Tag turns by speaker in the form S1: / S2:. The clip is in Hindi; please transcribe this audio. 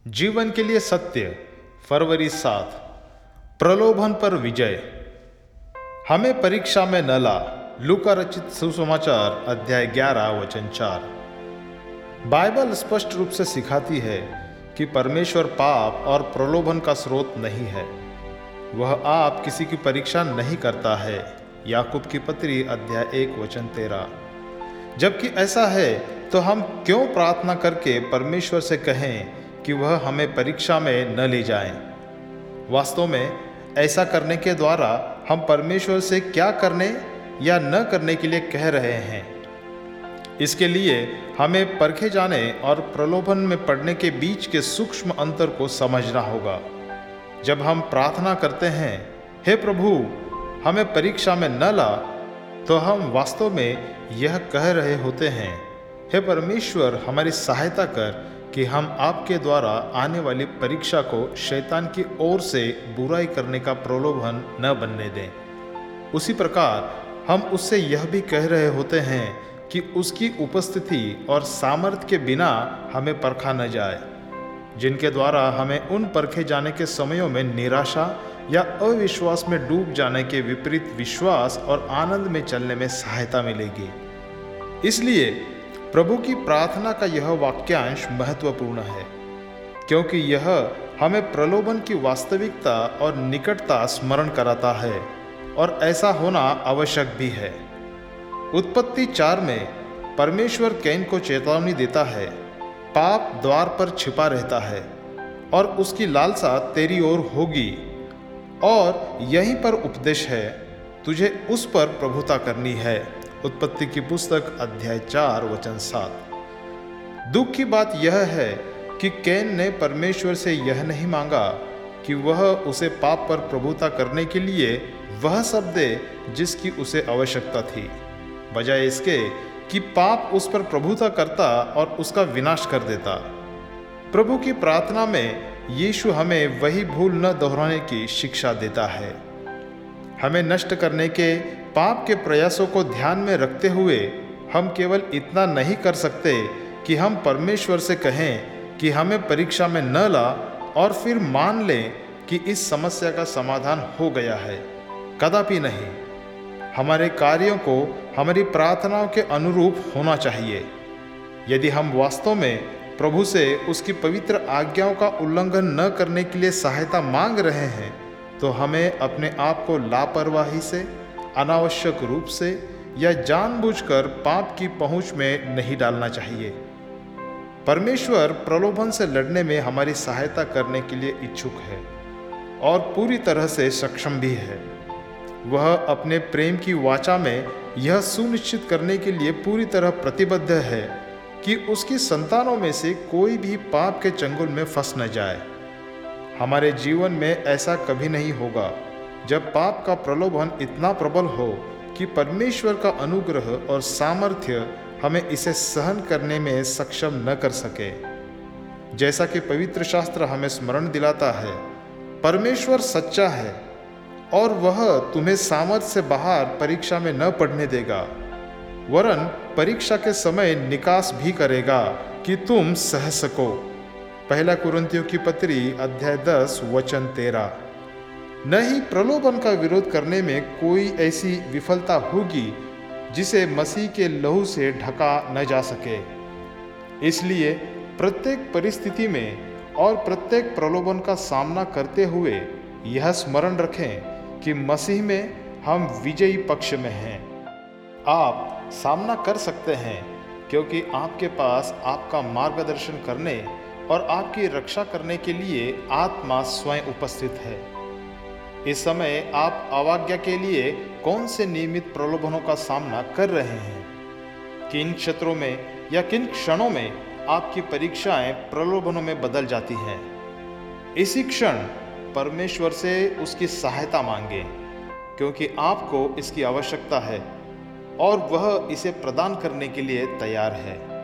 S1: जीवन के लिए सत्य, फरवरी 7। प्रलोभन पर विजय। हमें परीक्षा में न ला। लूका रचित सुसमाचार अध्याय 11 वचन 4। बाइबल स्पष्ट रूप से सिखाती है कि परमेश्वर पाप और प्रलोभन का स्रोत नहीं है। वह आप किसी की परीक्षा नहीं करता है। याकूब की पत्री अध्याय 1 वचन 13। जबकि ऐसा है तो हम क्यों प्रार्थना करके परमेश्वर से कहें कि वह हमें परीक्षा में न ले जाए। वास्तव में ऐसा करने के द्वारा हम परमेश्वर से क्या करने या न करने के लिए कह रहे हैं। इसके लिए हमें परखे जाने और प्रलोभन में पड़ने के बीच के सूक्ष्म अंतर को समझना होगा। जब हम प्रार्थना करते हैं, हे प्रभु हमें परीक्षा में न ला, तो हम वास्तव में यह कह रहे होते हैं, हे परमेश्वर हमारी सहायता कर कि हम आपके द्वारा आने वाली परीक्षा को शैतान की ओर से बुराई करने का प्रलोभन न बनने दें। उसी प्रकार हम उससे यह भी कह रहे होते हैं कि उसकी उपस्थिति और सामर्थ्य के बिना हमें परखा न जाए, जिनके द्वारा हमें उन परखे जाने के समयों में निराशा या अविश्वास में डूब जाने के विपरीत विश्वास और आनंद में चलने में सहायता मिलेगी। इसलिए प्रभु की प्रार्थना का यह वाक्यांश महत्वपूर्ण है, क्योंकि यह हमें प्रलोभन की वास्तविकता और निकटता स्मरण कराता है, और ऐसा होना आवश्यक भी है। उत्पत्ति 4 में परमेश्वर कैन को चेतावनी देता है, पाप द्वार पर छिपा रहता है और उसकी लालसा तेरी ओर होगी, और यहीं पर उपदेश है, तुझे उस पर प्रभुता करनी है। उत्पत्ति की पुस्तक अध्याय 4 वचन 7। दुख की बात यह है कि कैन ने परमेश्वर से यह नहीं मांगा कि वह उसे पाप पर प्रभुता करने के लिए वह सब दे जिसकी उसे आवश्यकता थी, बजाय इसके कि पाप उस पर प्रभुता करता और उसका विनाश कर देता। प्रभु की प्रार्थना में यीशु हमें वही भूल न दोहराने की शिक्षा देता है। हमें नष्ट करने के पाप के प्रयासों को ध्यान में रखते हुए हम केवल इतना नहीं कर सकते कि हम परमेश्वर से कहें कि हमें परीक्षा में न ला और फिर मान लें कि इस समस्या का समाधान हो गया है। कदापि नहीं। हमारे कार्यों को हमारी प्रार्थनाओं के अनुरूप होना चाहिए। यदि हम वास्तव में प्रभु से उसकी पवित्र आज्ञाओं का उल्लंघन न करने के लिए सहायता मांग रहे हैं, तो हमें अपने आप को लापरवाही से, अनावश्यक रूप से या जानबूझकर पाप की पहुंच में नहीं डालना चाहिए। परमेश्वर प्रलोभन से लड़ने में हमारी सहायता करने के लिए इच्छुक है और पूरी तरह से सक्षम भी है। वह अपने प्रेम की वाचा में यह सुनिश्चित करने के लिए पूरी तरह प्रतिबद्ध है कि उसकी संतानों में से कोई भी पाप के चंगुल में फंस न जाए। हमारे जीवन में ऐसा कभी नहीं होगा जब पाप का प्रलोभन इतना प्रबल हो कि परमेश्वर का अनुग्रह और सामर्थ्य हमें इसे सहन करने में सक्षम न कर सके। जैसा कि पवित्र शास्त्र हमें स्मरण दिलाता है, परमेश्वर सच्चा है और वह तुम्हें सामर्थ्य से बाहर परीक्षा में न पड़ने देगा, वरन परीक्षा के समय निकास भी करेगा कि तुम सह सको। पहला कुरिन्थियों की पत्री अध्याय 10 वचन 13। न ही प्रलोभन का विरोध करने में कोई ऐसी विफलता होगी जिसे मसीह के लहू से ढका न जा सके। इसलिए प्रत्येक परिस्थिति में और प्रत्येक प्रलोभन का सामना करते हुए यह स्मरण रखें कि मसीह में हम विजयी पक्ष में हैं। आप सामना कर सकते हैं क्योंकि आपके पास आपका मार्गदर्शन करने और आपकी रक्षा करने के लिए आत्मा स्वयं उपस्थित है। इस समय आप अवज्ञा के लिए कौन से नियमित प्रलोभनों का सामना कर रहे हैं? किन क्षेत्रों में या किन क्षणों में आपकी परीक्षाएं प्रलोभनों में बदल जाती हैं? इसी क्षण परमेश्वर से उसकी सहायता मांगे, क्योंकि आपको इसकी आवश्यकता है और वह इसे प्रदान करने के लिए तैयार है।